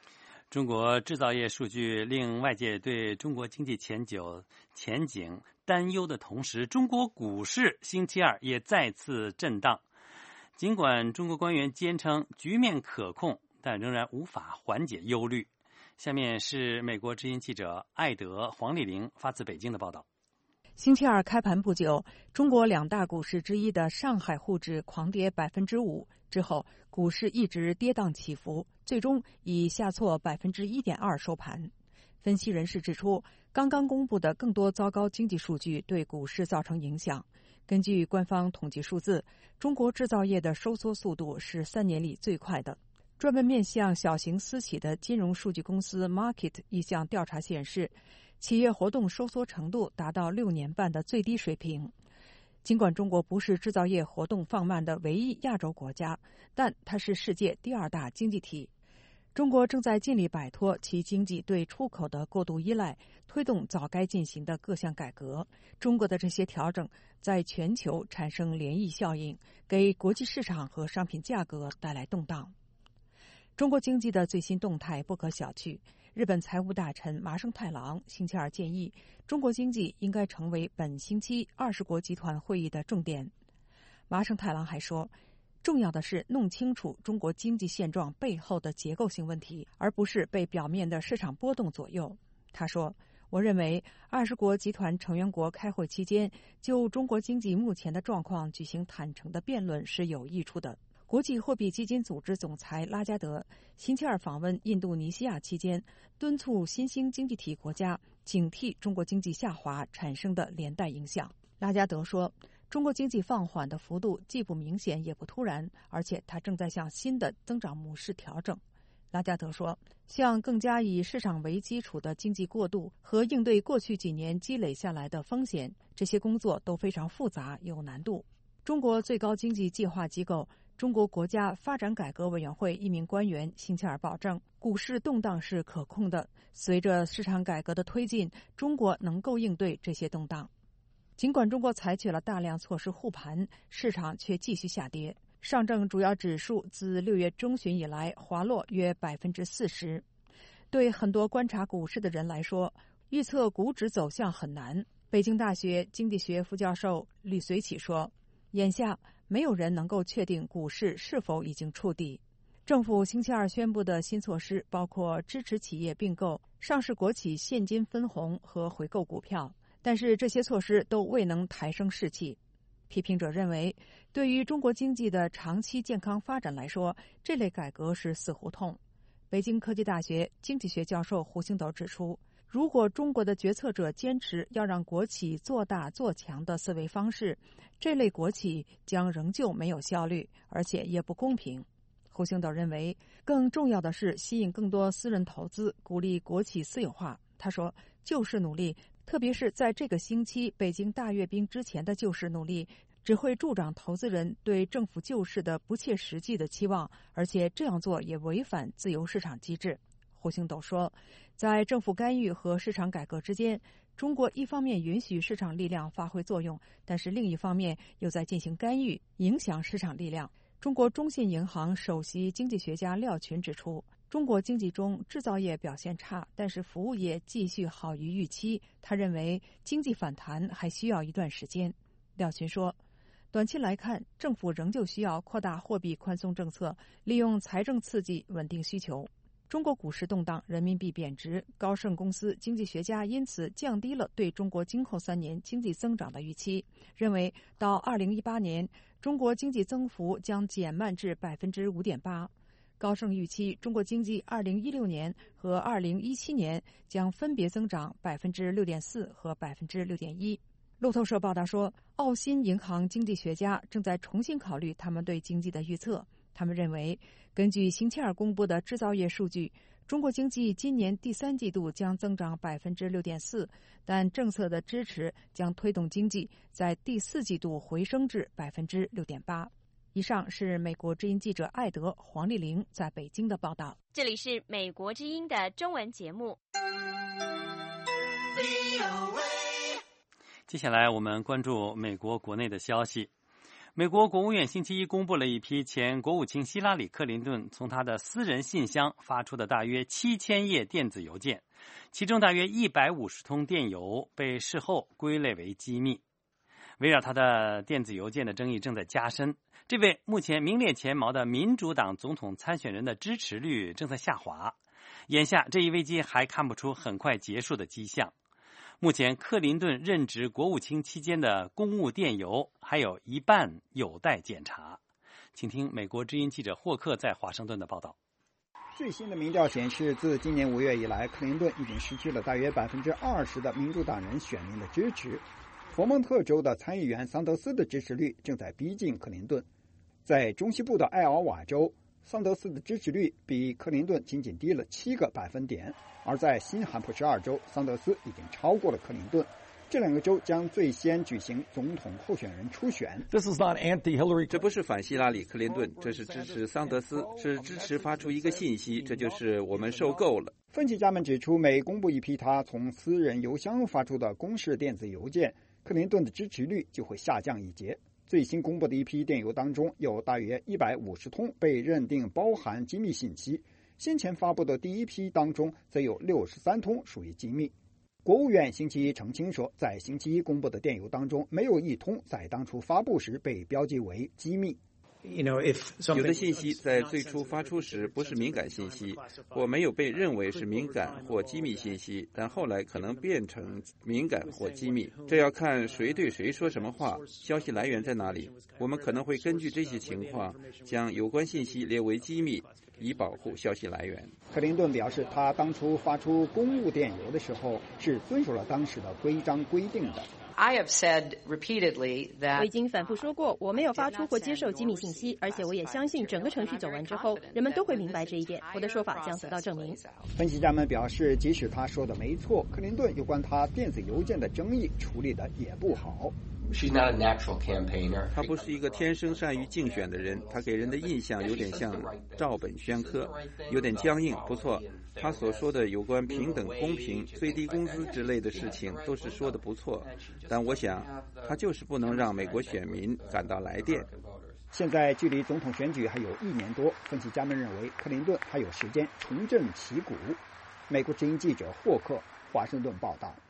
中国制造业数据令外界对中国经济前景担忧的同时，中国股市星期二也再次震荡。尽管中国官员坚称局面可控，但仍然无法缓解忧虑。下面是美国之音记者艾德黄丽玲发自北京的报道。 星期二开盘不久，中国两大股市之一的上海沪指狂跌5%，之后股市一直跌宕起伏，最终以下挫1.2%收盘。分析人士指出，刚刚公布的更多糟糕经济数据对股市造成影响。根据官方统计数字，中国制造业的收缩速度是3年里最快的。专门面向小型私企的金融数据公司 Market 一项调查显示，企业活动收缩程度达到6年半的最低水平。尽管中国不是制造业活动放慢的唯一亚洲国家，但它是世界第2大经济体。中国正在尽力摆脱其经济对出口的过度依赖，推动早该进行的各项改革。中国的这些调整在全球产生涟漪效应，给国际市场和商品价格带来动荡。中国经济的最新动态不可小觑。日本财务大臣麻生太郎星期二建议，中国经济应该成为本星期20国集团会议的重点。麻生太郎还说，重要的是弄清楚中国经济现状背后的结构性问题，而不是被表面的市场波动左右。他说，我认为20国集团成员国开会期间就中国经济目前的状况举行坦诚的辩论是有益处的。国际货币基金组织总裁拉加德星期二访问印度尼西亚期间，敦促新兴经济体国家警惕中国经济下滑产生的连带影响。拉加德说，中国经济放缓的幅度既不明显也不突然，而且它正在向新的增长模式调整。拉加德说，向更加以市场为基础的经济过渡和应对过去几年积累下来的风险，这些工作都非常复杂有难度。中国最高经济计划机构中国国家发展改革委员会一名官员星期二保证，股市动荡是可控的。随着市场改革的推进，中国能够应对这些动荡。尽管中国采取了大量措施护盘，市场却继续下跌。上证主要指数自6月中旬以来滑落约40%。对很多观察股市的人来说，预测股指走向很难。北京大学经济学副教授吕随启说，眼下没有人能够确定股市是否已经触底。政府星期二宣布的新措施包括支持企业并购、上市国企现金分红和回购股票，但是这些措施都未能抬升士气。批评者认为，对于中国经济的长期健康发展来说，这类改革是死胡同。北京科技大学经济学教授胡星斗指出，如果中国的决策者坚持要让国企做大做强的思维方式，这类国企将仍旧没有效率，而且也不公平。胡星斗认为，更重要的是吸引更多私人投资，鼓励国企私有化。他说，救市努力，特别是在这个星期北京大阅兵之前的救市努力，只会助长投资人对政府救市的不切实际的期望，而且这样做也违反自由市场机制。胡星斗说，在政府干预和市场改革之间，中国一方面允许市场力量发挥作用，但是另一方面又在进行干预，影响市场力量。中国中信银行首席经济学家廖群指出，中国经济中制造业表现差，但是服务业继续好于预期。他认为经济反弹还需要一段时间。廖群说，短期来看，政府仍旧需要扩大货币宽松政策，利用财政刺激稳定需求。中国股市动荡，人民币贬值，高盛公司经济学家因此降低了对中国今后3年经济增长的预期，认为到2018年，中国经济增幅将减慢至5.8%。高盛预期中国经济2016年和2017年将分别增长6.4%和6.1%。路透社报道说，澳新银行经济学家正在重新考虑他们对经济的预测。他们认为，根据星期二公布的制造业数据，中国经济今年第3季度将增长6.4%，但政策的支持将推动经济在第4季度回升至6.8%。以上是美国之音记者艾德黄丽玲在北京的报道。 这里是美国之音的中文节目。 接下来我们关注美国国内的消息。 美国国务院星期一公布了一批前国务卿希拉里·克林顿从他的私人信箱发出的大约7000页电子邮件，其中大约150通电邮被事后归类为机密。围绕他的电子邮件的争议正在加深，这位目前名列前茅的民主党总统参选人的支持率正在下滑。眼下这一危机还看不出很快结束的迹象。目前克林顿任职国务卿期间的公务电邮还有一半有待检查。请听美国之音记者霍克在华盛顿的报道。 最新的民调显示，自今年5月以来，克林顿已经失去了大约20%的民主党人选民的支持。佛蒙特州的参议员桑德斯的支持率正在逼近克林顿。在中西部的艾奥瓦州，桑德斯的支持率比克林顿仅仅低了7个百分点，而在新罕布什尔州，桑德斯已经超过了克林顿。这两个州将最先举行总统候选人初选。 这不是反希拉里·克林顿，这是支持桑德斯，是支持发出一个信息，这就是我们受够了。 分析家们指出，每公布一批他从私人邮箱发出的公示电子邮件，克林顿的支持率就会下降一截。最新公布的一批电邮当中，有大约150通被认定包含机密信息，先前发布的第一批当中则有63通属于机密。国务院星期一澄清说，在星期一公布的电邮当中，没有一通在当初发布时被标记为机密。 有的信息在最初发出时不是敏感信息，或没有被认为是敏感或机密信息，但后来可能变成敏感或机密，这要看谁对谁说什么话，消息来源在哪里。我们可能会根据这些情况将有关信息列为机密，以保护消息来源。 克林顿表示，他当初发出公务电邮的时候是遵守了当时的规章规定的。 我已经反复说过，我没有发出或接受机密信息，而且我也相信整个程序走完之后，人们都会明白这一点。我的说法将得到证明。 分析家们表示，即使他说的没错，克林顿有关他电子邮件的争议处理的也不好。 他不是一个天生善于竞选的人，他给人的印象有点像照本宣科，有点僵硬。不错，他所说的有关平等、公平、最低工资之类的事情都是说的不错，但我想他就是不能让美国选民感到来电。 现在距离总统选举还有1年多，分析家们认为克林顿还有时间重振旗鼓。美国之音记者霍克，华盛顿报道。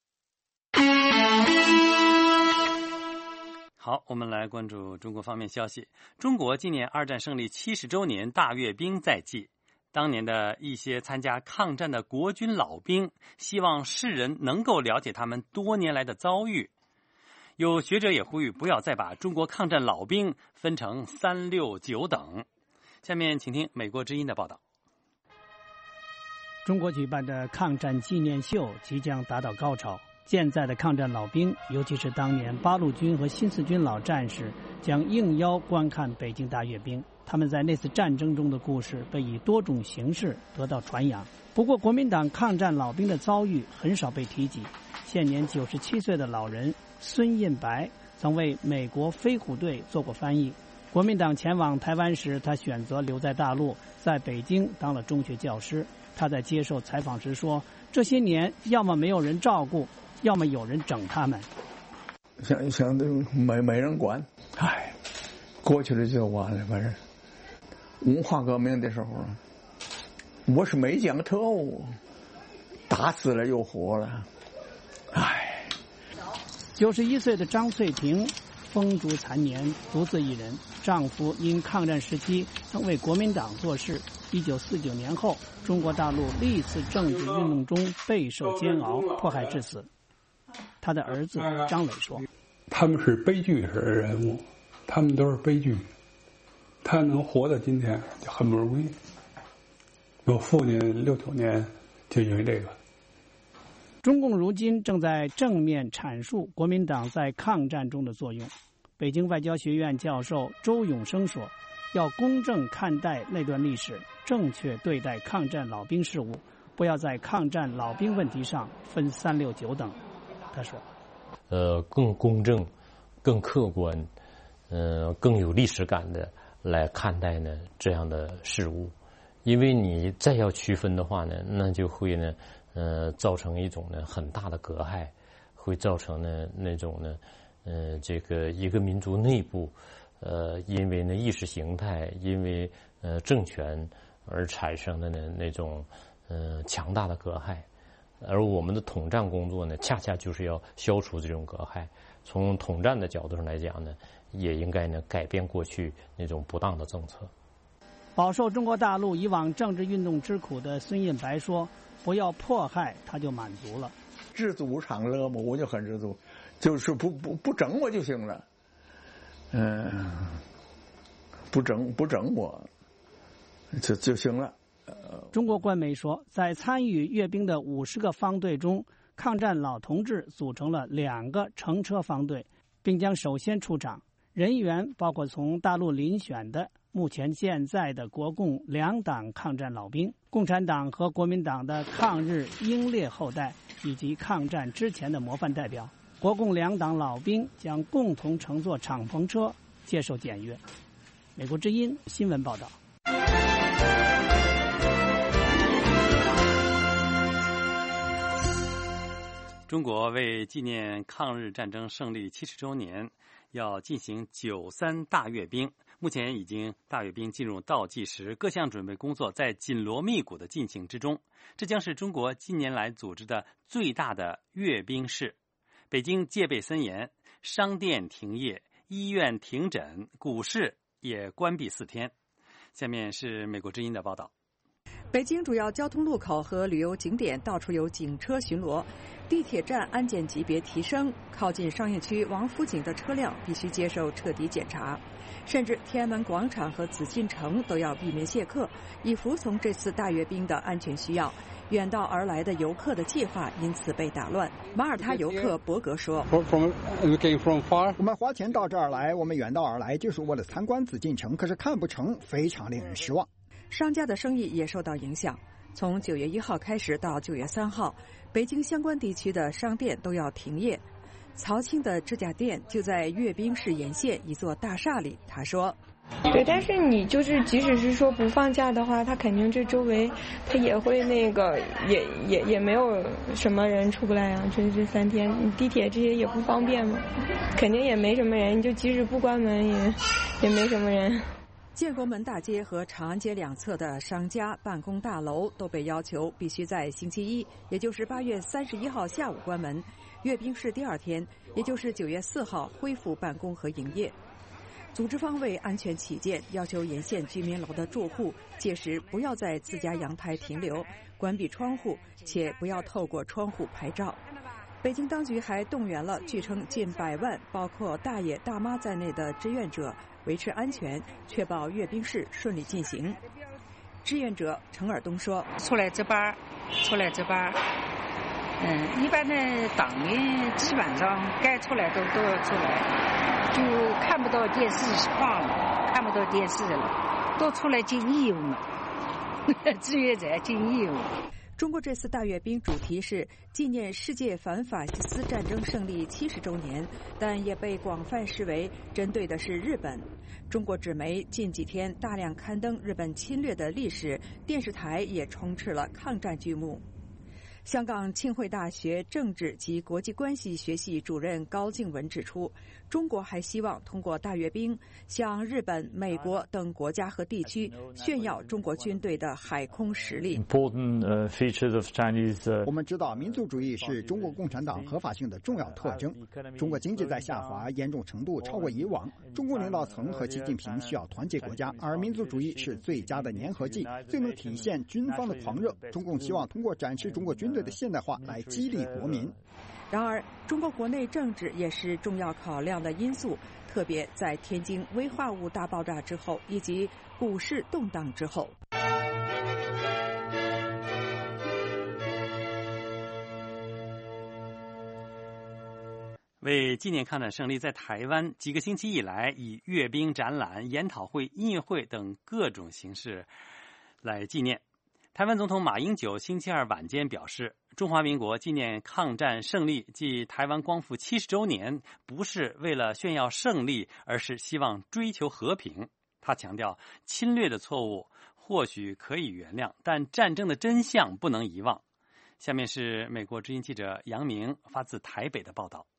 好，我们来关注中国方面消息。中国今年二战胜利70周年大阅兵在即，当年的一些参加抗战的国军老兵希望世人能够了解他们多年来的遭遇。有学者也呼吁不要再把中国抗战老兵分成3、6、9等。下面请听美国之音的报道。 中国举办的抗战纪念秀即将达到高潮。健在的抗战老兵，尤其是当年八路军和新四军老战士，将应邀观看北京大阅兵。他们在那次战争中的故事被以多种形式得到传扬。不过，国民党抗战老兵的遭遇很少被提及。现年97岁的老人孙印白曾为美国飞虎队做过翻译。国民党前往台湾时，他选择留在大陆，在北京当了中学教师。他在接受采访时说：“这些年，要么没有人照顾，要么有人整他们。 想一想，没人管，唉，过去了就完了。反正文化革命的时候，我是没讲特务，打死了又活了，唉。 ”91岁的张翠萍风烛残年，独自一人。丈夫因抗战时期曾为国民党做事，1949年后，中国大陆历次政治运动中备受煎熬，迫害致死。他的儿子张磊说：“ 他们是悲剧式的人物，他们都是悲剧。他能活到今天就很不容易。我父亲69年就因为这个。” 中共如今正在正面阐述国民党在抗战中的作用。北京外交学院教授周永生说：“要公正看待那段历史，正确对待抗战老兵事务，不要在抗战老兵问题上分3、6、9等。”他说：“ 更公正、更客观、更有历史感的来看待呢这样的事物，因为你再要区分的话呢，那就会呢造成一种呢很大的隔阂，会造成呢那种呢这个一个民族内部，因为呢意识形态，因为政权而产生的那种强大的隔阂，而我们的统战工作呢，恰恰就是要消除这种隔阂。从统战的角度上来讲呢，也应该呢改变过去那种不当的政策。 饱受中国大陆以往政治运动之苦的孙印白说：“不要迫害，他就满足了。 知足常乐嘛，我就很知足，就是不整我就行了。不整我就行了。” 中国官媒说，在参与阅兵的50个方队中，抗战老同志组成了2个乘车方队，并将首先出场。人员包括从大陆遴选的目前健在的国共2党抗战老兵、共产党和国民党的抗日英烈后代，以及抗战之前的模范代表。国共2党老兵将共同乘坐敞篷车接受检阅。美国之音新闻报道。 中国为纪念抗日战争胜利70周年，要进行93大阅兵。目前已经大阅兵进入倒计时，各项准备工作在紧锣密鼓的进行之中。这将是中国近年来组织的最大的阅兵式。北京戒备森严，商店停业，医院停诊，股市也关闭4天。下面是美国之音的报道。 北京主要交通路口和旅游景点到处有警车巡逻，地铁站安检级别提升，靠近商业区王府井的车辆必须接受彻底检查，甚至天安门广场和紫禁城都要闭门谢客，以服从这次大阅兵的安全需要。远道而来的游客的计划因此被打乱。马耳他游客伯格说：“ 我们花钱到这儿来，我们远道而来就是为了参观紫禁城，可是看不成，非常令人失望。” 商家的生意也受到影响。从9月1号开始到9月3号，北京相关地区的商店都要停业。曹青的指甲店就在阅兵式沿线一座大厦里，他说：“ 对，但是你就是即使是说不放假的话，他肯定这周围他也会那个也没有什么人出不来啊。这3天地铁这些也不方便嘛，肯定也没什么人。你就即使不关门也没什么人。” 建国门大街和长安街2侧的商家、办公大楼都被要求必须在星期一，也就是8月31号下午关门。阅兵式第2天，也就是9月4号恢复办公和营业。组织方为安全起见，要求沿线居民楼的住户届时不要在自家阳台停留，关闭窗户，且不要透过窗户拍照。北京当局还动员了据称近100万，包括大爷大妈在内的志愿者，维持安全，确保阅兵式顺利进行。志愿者程尔东说：“ 出来值班，一般的党呢，基本上该出来都要出来，就看不到电视放了，看不到电视了，都出来尽义务嘛，志愿者尽义务。” 中国这次大阅兵主题是纪念世界反法西斯战争胜利70周年，但也被广泛视为针对的是日本。中国纸媒近几天大量刊登日本侵略的历史，电视台也充斥了抗战剧目。香港浸会大学政治及国际关系学系主任高静文指出，中国还希望通过大阅兵向日本、美国等国家和地区炫耀中国军队的海空实力。 我们知道民族主义是中国共产党合法性的重要特征。中国经济在下滑，严重程度超过以往。中国领导层和习近平需要团结国家，而民族主义是最佳的粘合剂，最能体现军方的狂热。中共希望通过展示中国军队的现代化来激励国民。 然而，中国国内政治也是重要考量的因素，特别在天津危化物大爆炸之后，以及股市动荡之后。 为纪念抗战胜利，在台湾几个星期以来，以阅兵、展览、研讨会、音乐会等各种形式来纪念。台湾总统马英九星期二晚间表示，中华民国纪念抗战胜利暨台湾光复70周年，不是为了炫耀胜利，而是希望追求和平。他强调，侵略的错误或许可以原谅，但战争的真相不能遗忘。下面是美国之音记者杨明发自台北的报道。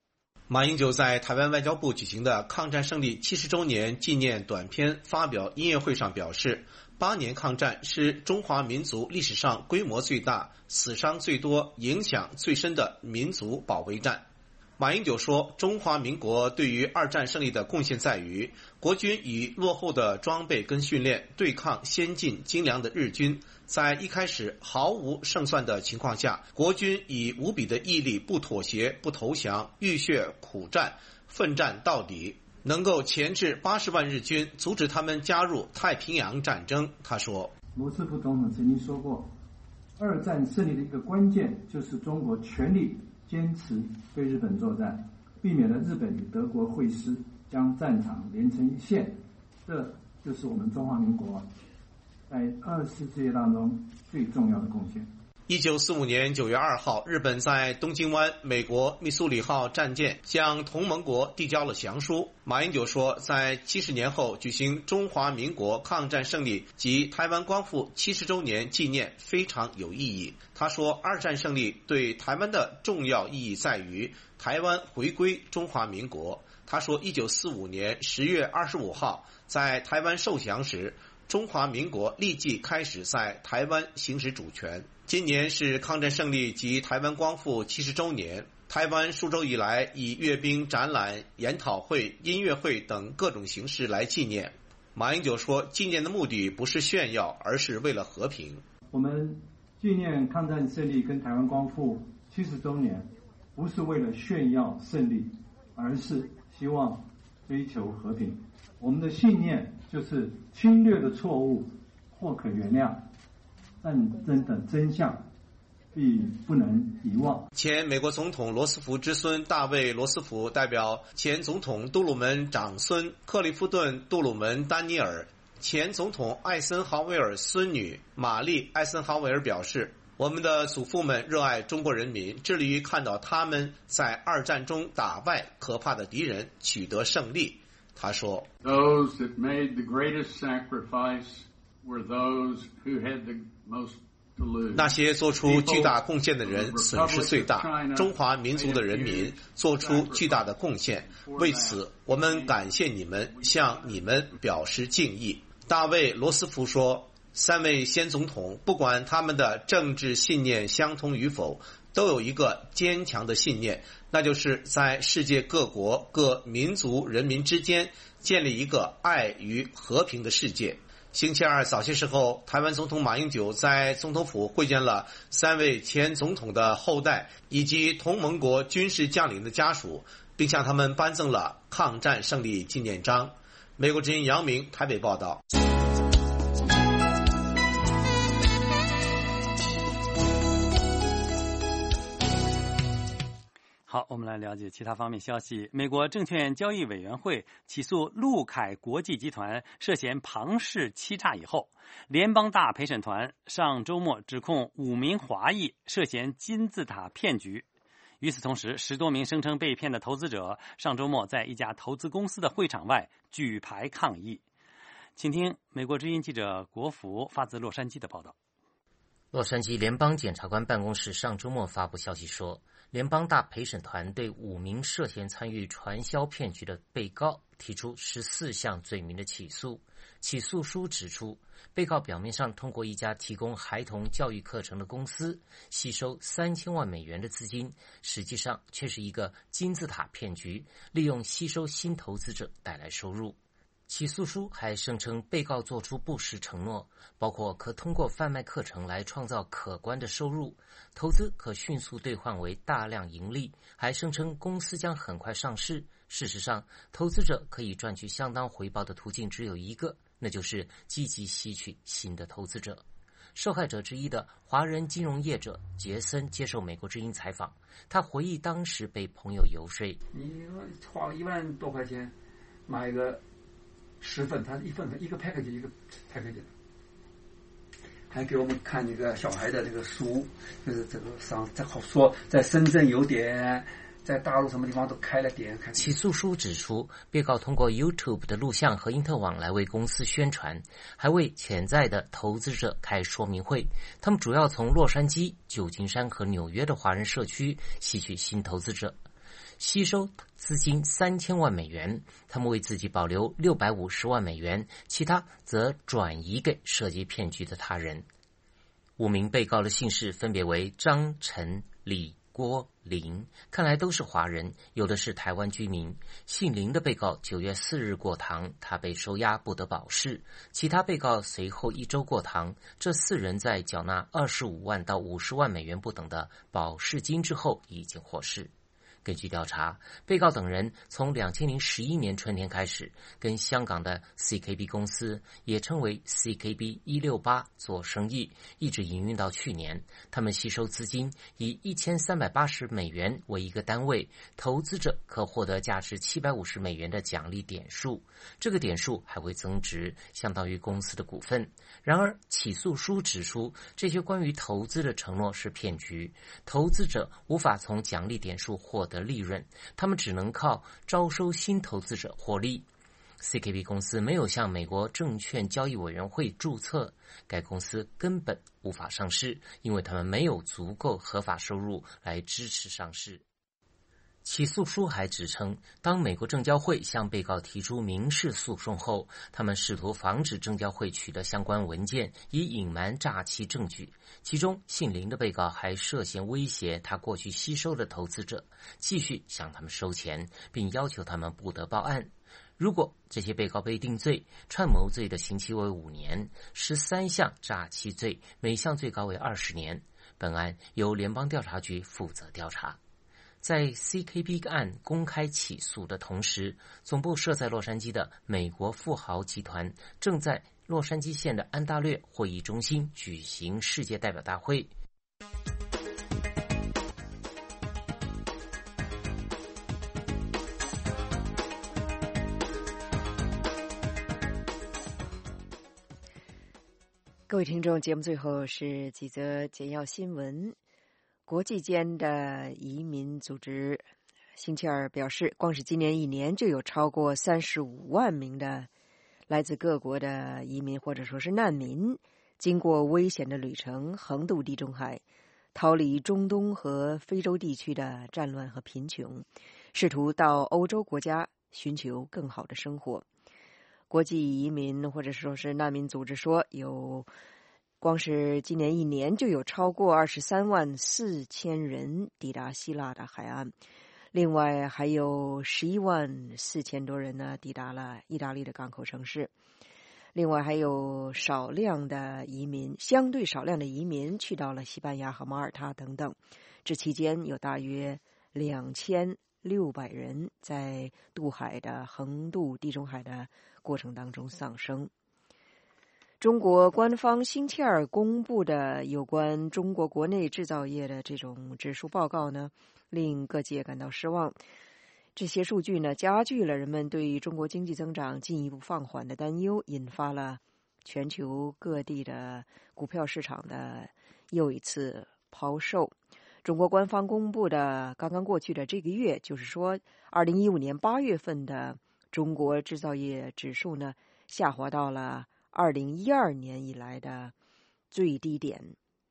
马英九在台湾外交部举行的抗战胜利70周年纪念短片发表音乐会上表示，8年抗战是中华民族历史上规模最大、死伤最多、影响最深的民族保卫战。马英九说，中华民国对于2战胜利的贡献在于，国军以落后的装备跟训练对抗先进精良的日军，在一开始毫无胜算的情况下，国军以无比的毅力，不妥协、不投降，浴血苦战，奋战到底，能够钳制80万日军，阻止他们加入太平洋战争。他说， 罗斯福总统曾经说过，2战胜利的一个关键就是中国全力坚持对日本作战，避免了日本与德国会师，将战场连成一线。这就是我们中华民国在20世纪当中最重要的贡献。 1945年9月2号，日本在东京湾美国密苏里号战舰向同盟国递交了降书。马英九说，在70年后举行中华民国抗战胜利及台湾光复70周年纪念非常有意义。他说，2战胜利对台湾的重要意义在于台湾回归中华民国。他说，1945年10月25号在台湾受降时，中华民国立即开始在台湾行使主权。今年是抗战胜利及台湾光复70周年，台湾数周以来以阅兵、展览、研讨会、音乐会等各种形式来纪念。马英九说，纪念的目的不是炫耀，而是为了和平。 我们纪念抗战胜利跟台湾光复70周年，不是为了炫耀胜利，而是希望追求和平。我们的信念就是侵略的错误或可原谅，战争的真相必不能遗忘。 前美国总统罗斯福之孙大卫·罗斯福代表前总统杜鲁门长孙克利夫顿·杜鲁门丹尼尔、前总统艾森豪威尔孙女玛丽·艾森豪威尔表示，我们的祖父们热爱中国人民，致力于看到他们在2战中打败可怕的敌人，取得胜利。他说 Those that made the greatest sacrifice were those who had the most to lose. 那些做出巨大贡献的人损失最大，中华民族的人民做出巨大的贡献，为此我们感谢你们，向你们表示敬意。大卫·罗斯福说，3位先总统不管他们的政治信念相同与否，都有一个坚强的信念，那就是在世界各国各民族人民之间建立一个爱与和平的世界。星期二早些时候，台湾总统马英九在总统府会见了3位前总统的后代以及同盟国军事将领的家属，并向他们颁赠了抗战胜利纪念章。美国之音杨明台北报道。 好，我们来了解其他方面消息。美国证券交易委员会起诉陆凯国际集团涉嫌庞氏欺诈以后，联邦大陪审团上周末指控5名华裔涉嫌金字塔骗局。与此同时，10多名声称被骗的投资者上周末在一家投资公司的会场外举牌抗议。请听美国之音记者国福发自洛杉矶的报道。 洛杉矶联邦检察官办公室上周末发布消息说，联邦大陪审团对5名涉嫌参与传销骗局的被告提出14项罪名的起诉。起诉书指出，被告表面上通过一家提供孩童教育课程的公司吸收3000万美元的资金，实际上却是一个金字塔骗局，利用吸收新投资者带来收入。起诉书还声称被告做出不实承诺，包括可通过贩卖课程来创造可观的收入，投资可迅速兑换为大量盈利，还声称公司将很快上市。事实上，投资者可以赚取相当回报的途径只有一个，那就是积极吸取新的投资者。受害者之一的华人金融业者杰森接受美国之音采访，他回忆当时被朋友游说， 你花了1万多块钱买一个10份，它是一份一个 package 一个 package， 还给我们看那个小孩的这个书，就是这个说在深圳有点，在大陆什么地方都开了点。 起诉书指出，被告通过 YouTube 的录像和因特网来为公司宣传，还为潜在的投资者开说明会。他们主要从洛杉矶、旧金山和纽约的华人社区吸取新投资者。 吸收资金3000万美元，他们为自己保留650万美元，其他则转移给涉及骗局的他人。5名被告的姓氏分别为张、陈、李、郭、林，看来都是华人，有的是台湾居民。姓林的被告9月4日过堂，他被收押不得保释。其他被告随后1周过堂，这4人在缴纳25万到50万美元不等的保释金之后已经获释。根据调查，被告等人从2011年春天开始，跟香港的 CKB 公司，也称为 CKB 168做生意，一直营运到去年。他们吸收资金以1380美元为一个单位，投资者可获得价值750美元的奖励点数，这个点数还会增值，相当于公司的股份。然而，起诉书指出，这些关于投资的承诺是骗局，投资者无法从奖励点数获得利润，他们只能靠招收新投资者获利。CKB 公司没有向美国证券交易委员会注册，该公司根本无法上市，因为他们没有足够合法收入来支持上市。起诉书还指称，当美国证交会向被告提出民事诉讼后，他们试图防止证交会取得相关文件，以隐瞒诈欺证据。其中姓林的被告还涉嫌威胁他过去吸收的投资者，继续向他们收钱，并要求他们不得报案。如果这些被告被定罪，串谋罪的刑期为5年，13项诈欺罪，每项最高为20年。本案由联邦调查局负责调查。在 CKB 案公开起诉的同时，总部设在洛杉矶的美国富豪集团正在洛杉矶县的安大略会议中心举行世界代表大会。 各位听众，节目最后是几则简要新闻。国际间的移民组织星期二表示，光是今年1年就有超过35万名的来自各国的移民或者说是难民，经过危险的旅程横渡地中海，逃离中东和非洲地区的战乱和贫穷，试图到欧洲国家寻求更好的生活。国际移民或者说是难民组织说，光是今年1年就有超过23万4千人抵达希腊的海岸，另外还有11万4千多人呢抵达了意大利的港口城市，另外还有相对少量的移民去到了西班牙和马耳他等等。这期间有大约2600人在横渡地中海的过程当中丧生。中国官方星期二公布的有关中国国内制造业的这种指数报告呢，令各界感到失望。这些数据呢，加剧了人们对中国经济增长进一步放缓的担忧，引发了全球各地的股票市场的又一次抛售。中国官方公布的刚刚过去的这个月，就是说2015年8月份的中国制造业指数呢，下滑到了2012年以来的最低点。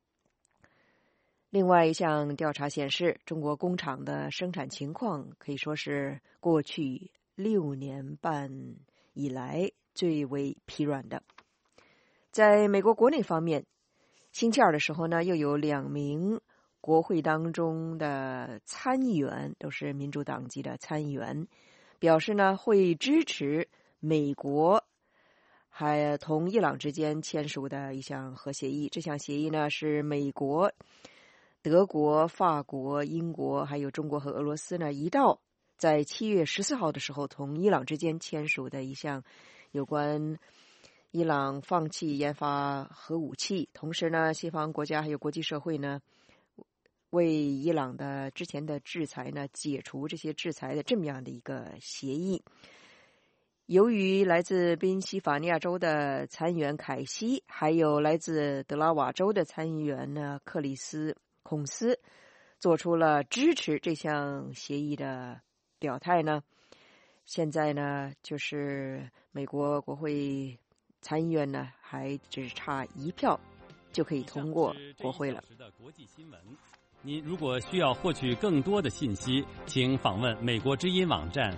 另外一项调查显示，中国工厂的生产情况可以说是过去6年半以来最为疲软的。在美国国内方面，星期二的时候呢，又有2名国会当中的参议员，都是民主党籍的参议员，表示呢会支持美国还同伊朗之间签署的一项核协议。这项协议呢是美国、德国、法国、英国还有中国和俄罗斯呢一道在7月14号的时候同伊朗之间签署的一项有关伊朗放弃研发核武器，同时呢西方国家还有国际社会呢为伊朗的之前的制裁呢解除这些制裁的这么样的一个协议。由于来自宾夕法尼亚州的参议员凯西，还有来自德拉瓦州的参议员呢克里斯孔斯做出了支持这项协议的表态呢，现在呢就是美国国会参议院呢还只差1票就可以通过国会了。 您如果需要获取更多的信息，请访问美国之音网站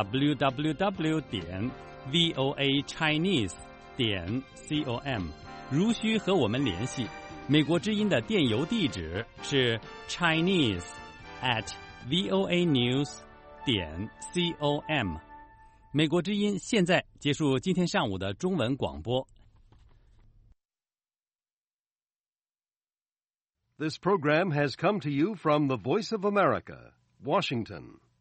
www.voachinese.com。如需和我们联系，美国之音的电邮地址是 chinese@voanews.com。美国之音现在结束今天上午的中文广播。 This program has come to you from the Voice of America, Washington.